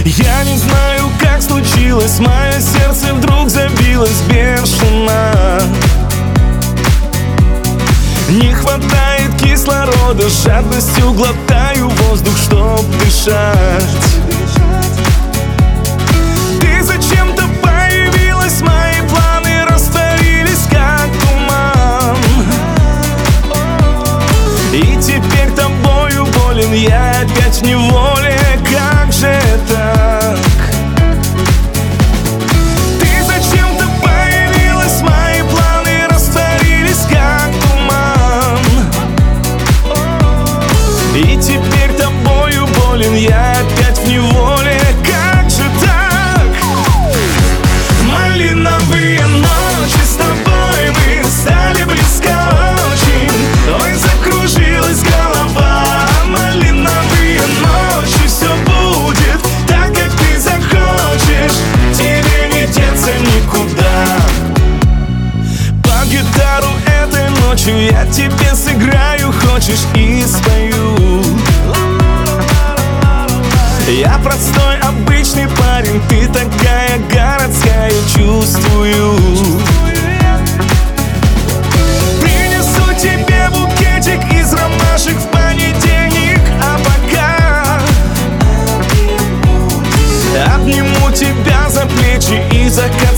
Я не знаю, как случилось, мое сердце вдруг забилось бешено. Не хватает кислорода, жадностью глотаю воздух, чтоб дышать. Ты зачем-то появилась, мои планы растворились, как туман. И теперь тобою болен, я опять в неволе, как же так? Ты зачем-то появилась, мои планы растворились, как туман. И теперь тобою болен, я опять в неволе, как же так? Малиновые ночи с тобой, мы стали близко очень. Ой, закружилась голова. Малиновые ночи, все будет так, как ты захочешь. Тебе не деться никуда. Под гитару этой ночью я тебе сыграю, хочешь, и спою. Я простой, обычный парень, ты такая городская, чувствую. Принесу тебе букетик из ромашек в понедельник, а пока обниму тебя за плечи, и закат